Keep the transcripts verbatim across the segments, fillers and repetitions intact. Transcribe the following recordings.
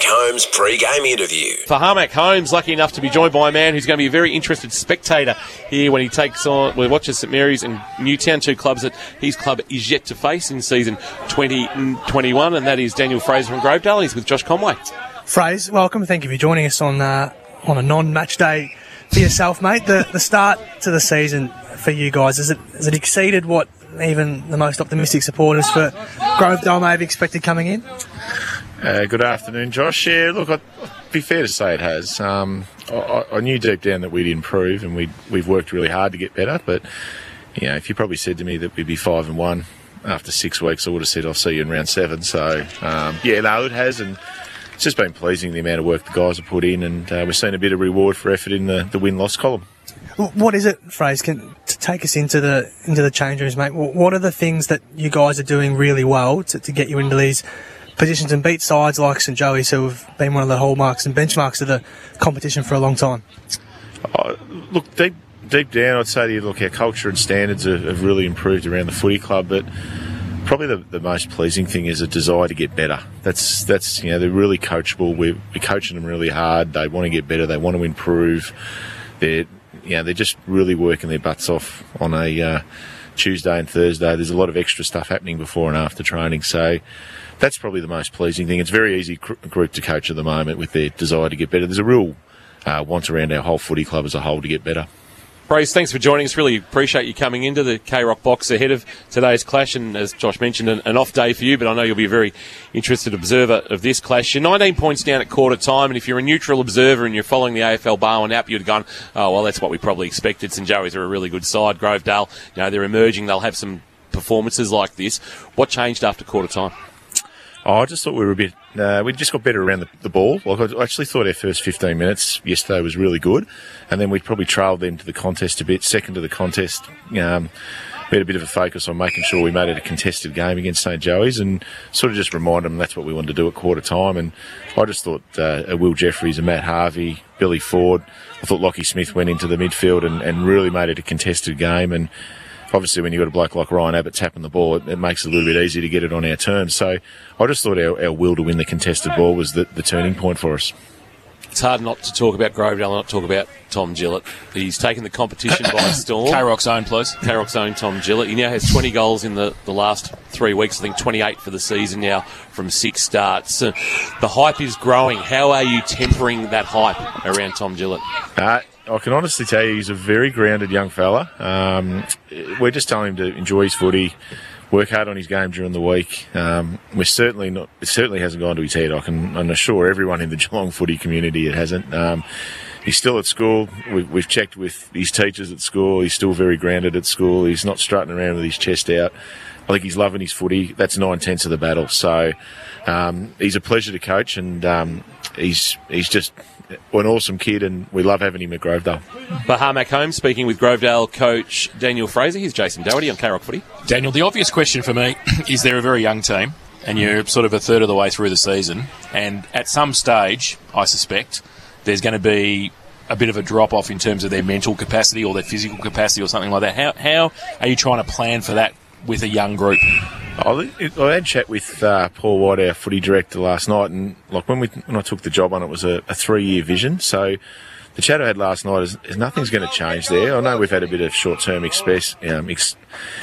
Harmac Holmes pre-game interview. For Harmac Holmes, lucky enough to be joined by a man who's going to be a very interested spectator here when he takes on, well, watches St Mary's and Newtown, two clubs that his club is yet to face in season twenty twenty-one, and that is Daniel Fraser from Grovedale. He's with Josh Conway. Fraser, welcome. Thank you for joining us on uh, on a non-match day for yourself, mate. The the start to the season for you guys, has it, has it exceeded what even the most optimistic supporters for Grovedale may have expected coming in? Uh, good afternoon, Josh. Yeah, look, I'd be fair to say it has. Um, I, I knew deep down that we'd improve, and we'd, we've worked really hard to get better. But you know, if you probably said to me that we'd be five and one after six weeks, I would have said I'll see you in round seven. So um, yeah, no, it has, and it's just been pleasing the amount of work the guys have put in, and uh, we're seeing a bit of reward for effort in the, the win-loss column. What is it, Fraser? Can to take us into the into the change rooms, mate? What are the things that you guys are doing really well to, to get you into these positions and beat sides like St Joey's, who have been one of the hallmarks and benchmarks of the competition for a long time? Oh, look, deep deep down, I'd say to you, look, our culture and standards have, have really improved around the footy club, but probably the, the most pleasing thing is a desire to get better. That's that's you know, they're really coachable. We're, we're coaching them really hard. They want to get better. They want to improve. They're you know, they're just really working their butts off on a uh, Tuesday and Thursday. There's a lot of extra stuff happening before and after training, so that's probably the most pleasing thing. It's a very easy cr- group to coach at the moment with their desire to get better. There's a real uh, want around our whole footy club as a whole to get better. Brace, thanks for joining us. Really appreciate you coming into the K-Rock box ahead of today's clash, and as Josh mentioned, an, an off day for you, but I know you'll be a very interested observer of this clash. You're nineteen points down at quarter time, and if you're a neutral observer and you're following the A F L Barwon app, you'd have gone, oh, well, that's what we probably expected. St Joey's are a really good side. Grovedale, you know, they're emerging. They'll have some performances like this. What changed after quarter time? Oh, I just thought we were a bit... Uh, we just got better around the, the ball. Like I actually thought our first fifteen minutes yesterday was really good, and then we probably trailed them to the contest a bit. Second to the contest, um, we had a bit of a focus on making sure we made it a contested game against St Joey's, and sort of just remind them that's what we wanted to do at quarter time. And I just thought uh, Will Jeffries and Matt Harvey, Billy Ford, I thought Lockie Smith went into the midfield and, and really made it a contested game. And obviously, when you've got a bloke like Ryan Abbott tapping the ball, it, it makes it a little bit easier to get it on our terms. So I just thought our, our will to win the contested ball was the, the turning point for us. It's hard not to talk about Grovedale and not talk about Tom Gillett. He's taken the competition by storm. K-Rock's own, please. K-Rock's own Tom Gillett. He now has twenty goals in the, the last three weeks. I think twenty-eight for the season now from six starts. Uh, the hype is growing. How are you tempering that hype around Tom Gillett? Uh, I can honestly tell you he's a very grounded young fella. Um, we're just telling him to enjoy his footy, work hard on his game during the week. Um, we're certainly not. It certainly hasn't gone to his head. I can, I can assure everyone in the Geelong footy community it hasn't. Um, he's still at school. We've, we've checked with his teachers at school. He's still very grounded at school. He's not strutting around with his chest out. I think he's loving his footy. That's nine tenths of the battle. So um, he's a pleasure to coach, and um, he's he's just an awesome kid, and we love having him at Grovedale. For Harmac Holmes, speaking with Grovedale coach Daniel Fraser. Here's Jason Doherty on K-Rock Footy. Daniel, the obvious question for me is they're a very young team, and you're sort of a third of the way through the season, and at some stage, I suspect, there's going to be a bit of a drop-off in terms of their mental capacity or their physical capacity or something like that. How, how are you trying to plan for that with a young group? I had a chat with uh, Paul White, our footy director, last night, and like when we when I took the job on, it was a, a three-year vision. So the chat I had last night is, is nothing's going to change there. I know we've had a bit of short-term express, um, ex,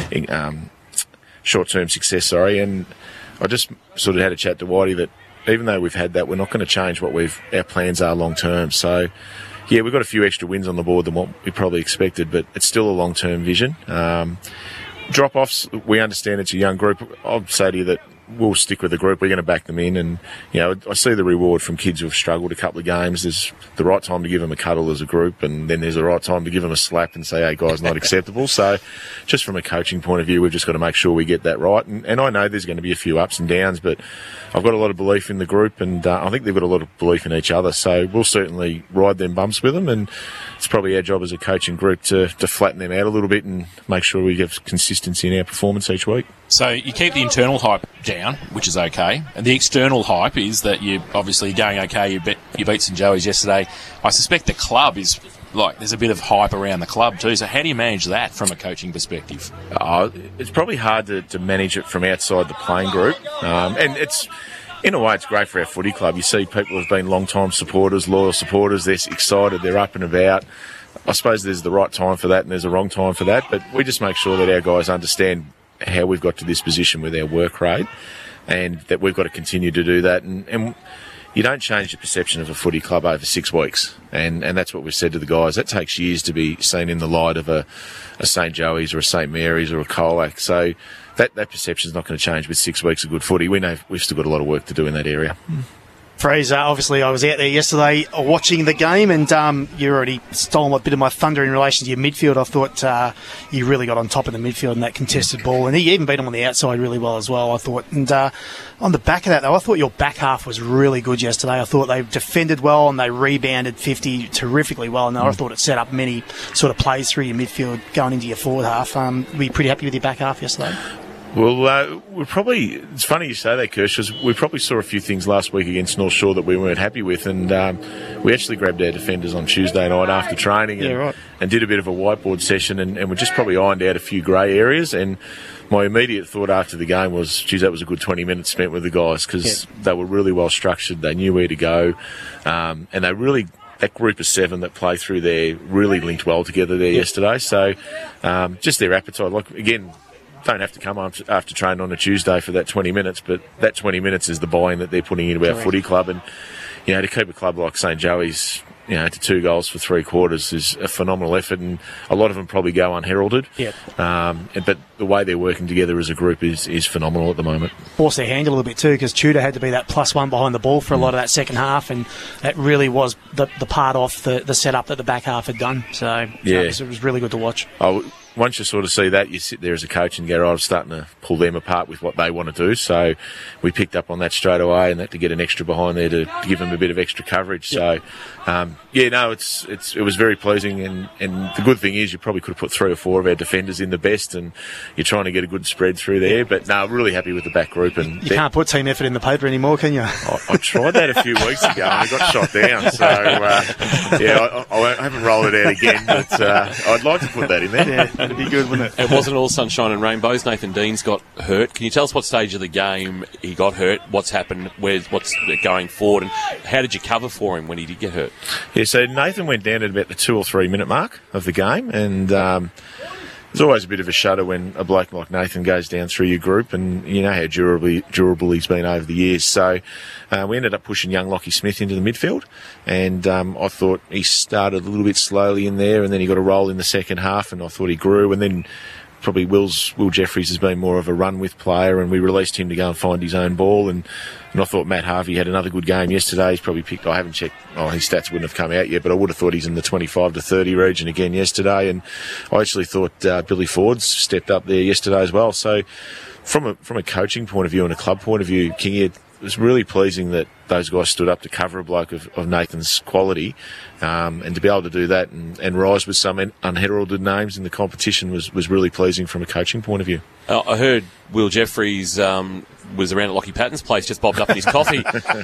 um, short-term success, sorry, and I just sort of had a chat to Whitey that even though we've had that, we're not going to change what we've our plans are long-term. So yeah, we've got a few extra wins on the board than what we probably expected, but it's still a long-term vision. Um, Drop-offs, we understand it's a young group. I'll say to you that we'll stick with the group. We're going to back them in, and you know, I see the reward from kids who have struggled a couple of games. There's the right time to give them a cuddle as a group, and then there's the right time to give them a slap and say, hey guys, not acceptable. So just from a coaching point of view, we've just got to make sure we get that right, and, and I know there's going to be a few ups and downs, but I've got a lot of belief in the group, and uh, I think they've got a lot of belief in each other, so we'll certainly ride them bumps with them, and it's probably our job as a coaching group to, to flatten them out a little bit and make sure we have consistency in our performance each week. So you keep the internal hype down, which is okay, and the external hype is that you're obviously going okay. You, bet, you beat St Joey's yesterday. I suspect the club is like there's a bit of hype around the club too. So how do you manage that from a coaching perspective? Uh, it's probably hard to, to manage it from outside the playing group, um, and it's In a way, it's great for our footy club. You see people who have been long-time supporters, loyal supporters. They're excited. They're up and about. I suppose there's the right time for that and there's a wrong time for that. But we just make sure that our guys understand how we've got to this position with our work rate, and that we've got to continue to do that. And, and you don't change the perception of a footy club over six weeks. And, and that's what we've said to the guys. That takes years to be seen in the light of a, a St Joey's or a St Mary's or a Colac. So that, that perception is not going to change with six weeks of good footy. We know we've still got a lot of work to do in that area. Fraser, obviously I was out there yesterday watching the game, and um, you already stole a bit of my thunder in relation to your midfield. I thought uh, you really got on top of the midfield in that contested ball, and you even beat them on the outside really well as well, I thought. And uh, on the back of that, though, I thought your back half was really good yesterday. I thought they defended well and they rebounded fifty terrifically well, and I thought it set up many sort of plays through your midfield going into your forward half. Um, were you pretty happy with your back half yesterday? Well, uh, we're probably, it's funny you say that, Kirsch, because we probably saw a few things last week against North Shore that we weren't happy with, and um, we actually grabbed our defenders on Tuesday night after training and, yeah, right. and did a bit of a whiteboard session, and, and we just probably ironed out a few grey areas. And my immediate thought after the game was, geez, that was a good twenty minutes spent with the guys, because yeah. they were really well structured, they knew where to go, um, and they really... that group of seven that play through there really linked well together there yeah. yesterday. So um, just their appetite, like, again... don't have to come after, after training on a Tuesday for that twenty minutes, but that twenty minutes is the buy-in that they're putting into our Correct. footy club. And, you know, to keep a club like St Joey's, you know, to two goals for three quarters is a phenomenal effort, and a lot of them probably go unheralded. Yep. Um, and, but the way they're working together as a group is, is phenomenal at the moment. Forced their hand a little bit too, because Tudor had to be that plus one behind the ball for a lot of that second half, and that really was the, the part off the, the setup that the back half had done. So yeah. it, was, it was really good to watch. Oh, once you sort of see that, you sit there as a coach and go, oh, I'm starting to pull them apart with what they want to do. So we picked up on that straight away, and that to get an extra behind there to, to give them a bit of extra coverage. Yep. So, um, yeah, no, it's it's it was very pleasing. And, and the good thing is you probably could have put three or four of our defenders in the best, and you're trying to get a good spread through there. But no, really happy with the back group. And you can't put team effort in the paper anymore, can you? I, I tried that a few weeks ago, and I got shot down. So, uh, yeah, I, I haven't rolled it out again, but uh, I'd like to put that in there. Yeah, that'd be good, wouldn't it? It wasn't all sunshine and rainbows. Nathan Deans got hurt. Can you tell us what stage of the game he got hurt, what's happened, where's what's going forward, and how did you cover for him when he did get hurt? Yeah, so Nathan went down at about the two or three minute mark of the game, and um, there's always a bit of a shudder when a bloke like Nathan goes down through your group, and you know how durable, durable he's been over the years. So uh, we ended up pushing young Lockie Smith into the midfield, and um, I thought he started a little bit slowly in there, and then he got a roll in the second half, and I thought he grew, and then probably Will's, Will Jeffries has been more of a run-with player, and we released him to go and find his own ball, and, and I thought Matt Harvey had another good game yesterday. He's probably picked, I haven't checked, oh, his stats wouldn't have come out yet, but I would have thought he's in the twenty-five to thirty region again yesterday, and I actually thought uh, Billy Ford's stepped up there yesterday as well. So from a, from a coaching point of view and a club point of view, Kingy, it was really pleasing that those guys stood up to cover a bloke of, of Nathan's quality, um, and to be able to do that and, and rise with some unheralded names in the competition was, was really pleasing from a coaching point of view. Uh, I heard Will Jeffries um, was around at Lockie Patton's place, just bobbed up in his coffee.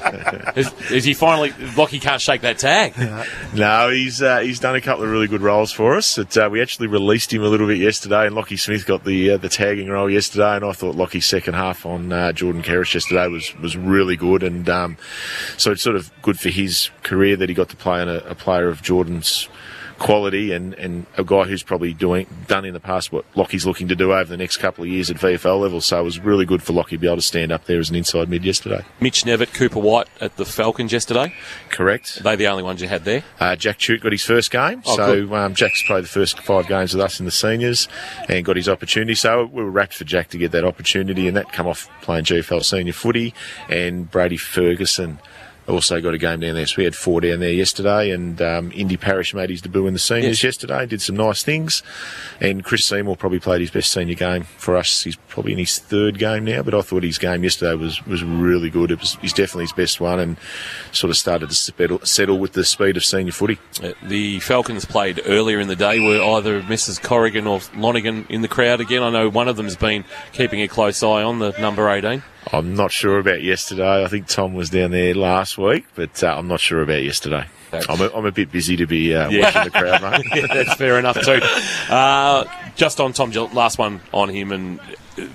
is, is he finally... Lockie can't shake that tag. No, he's uh, he's done a couple of really good roles for us. It, uh, we actually released him a little bit yesterday, and Lockie Smith got the uh, the tagging role yesterday, and I thought Lockie's second half on uh, Jordan Kerrish yesterday was, was really good, and um, so it's sort of good for his career that he got to play on a, a player of Jordan's quality, and, and a guy who's probably doing done in the past what Lockie's looking to do over the next couple of years at V F L level. So it was really good for Lockie to be able to stand up there as an inside mid yesterday. Mitch Nevitt, Cooper White at the Falcons yesterday. Correct. Are they the only ones you had there? Uh, Jack Chute got his first game. Oh, so um, Jack's played the first five games with us in the seniors and got his opportunity. So we were wrapped for Jack to get that opportunity, and that come off playing G F L senior footy. And Brady Ferguson also got a game down there. So we had four down there yesterday, and um, Indy Parrish made his debut in the seniors yes. yesterday, did some nice things, and Chris Seymour probably played his best senior game for us. He's probably in his third game now, but I thought his game yesterday was, was really good. It was he's definitely his best one, and sort of started to settle, settle with the speed of senior footy. Uh, the Falcons played earlier in the day. Were either Missus Corrigan or Lonigan in the crowd again? I know one of them's been keeping a close eye on the number eighteen. I'm not sure about yesterday. I think Tom was down there last week, but uh, I'm not sure about yesterday. I'm a, I'm a bit busy to be uh, yeah. watching the crowd, mate. Yeah, that's fair enough too. Uh, just on Tom Gillett, last one on him, and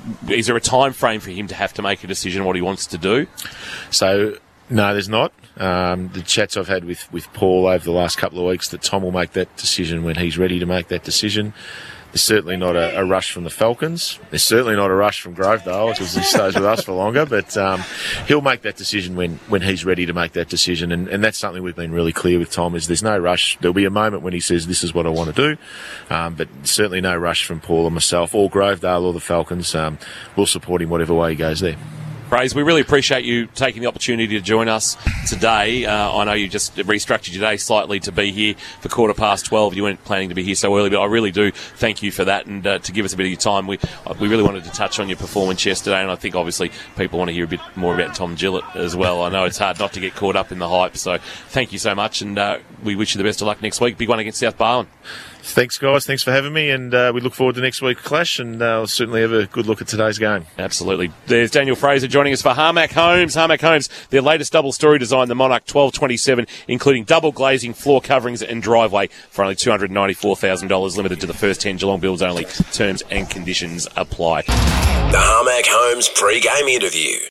is there a time frame for him to have to make a decision on what he wants to do? So, no, there's not. Um, the chats I've had with, with Paul over the last couple of weeks, that Tom will make that decision when he's ready to make that decision. There's certainly not a, a rush from the Falcons. There's certainly not a rush from Grovedale because he stays with us for longer. But um, he'll make that decision when, when he's ready to make that decision. And, and that's something we've been really clear with Tom, is there's no rush. There'll be a moment when he says, this is what I want to do. Um, but certainly no rush from Paul or myself or Grovedale or the Falcons. Um, we'll support him whatever way he goes there. Praise, we really appreciate you taking the opportunity to join us today. Uh, I know you just restructured your day slightly to be here for quarter past twelve. You weren't planning to be here so early, but I really do thank you for that, and uh, to give us a bit of your time. We we really wanted to touch on your performance yesterday, and I think obviously people want to hear a bit more about Tom Gillett as well. I know it's hard not to get caught up in the hype, so thank you so much, and uh, we wish you the best of luck next week. Big one against South Barwon. Thanks, guys. Thanks for having me, and uh, we look forward to next week's clash, and uh, I'll certainly have a good look at today's game. Absolutely. There's Daniel Fraser joining us for Harmac Homes. Harmac Homes, their latest double story design, the Monarch twelve twenty-seven, including double glazing, floor coverings and driveway for only two hundred ninety-four thousand dollars, limited to the first ten Geelong builds only. Terms and conditions apply. The Harmac Homes pre-game interview.